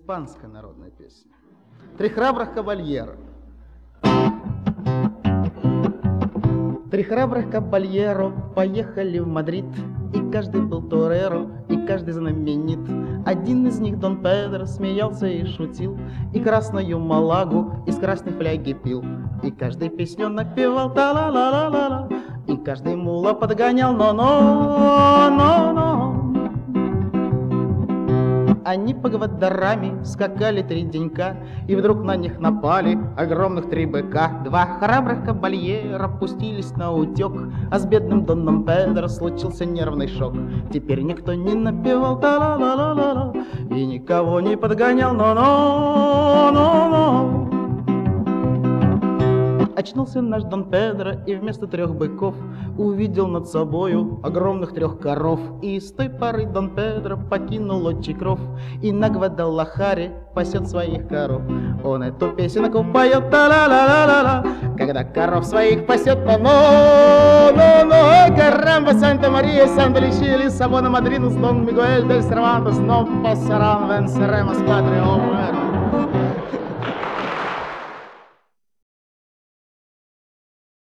Испанская народная песня. Три храбрых кавальера. Три храбрых кабальеро поехали в Мадрид, и каждый был тореро, и каждый знаменит. Один из них, Дон Педро, смеялся и шутил, и красную малагу из красной фляги пил. И каждый песню напевал та-ла-ла-ла-ла-ла, и каждый мула подгонял но-но-но-но. Они по Гвадараме скакали 3 денька, и вдруг на них напали огромных 3 быка. 2 храбрых кабальера пустились на утек, а с бедным Доном Педро случился нервный шок. Теперь никто не напевал та-ла-ла-ла-ла-ла, и никого не подгонял но-но-но-но. Очнулся наш Дон Педро и вместо 3 быков увидел над собою огромных 3 коров. И с той поры Дон Педро покинул отчий кров и на Гвадалахаре пасет своих коров. Он эту песенку поет та-ла-ла-ла-ла-ла, когда коров своих пасет но-но-но. Карамба, Санта-Мария, Санта-Личия, Лиссабона, Мадридус, Дон Мигуэль, Дель Сервантес, но пасаран, венсеремос, патрио.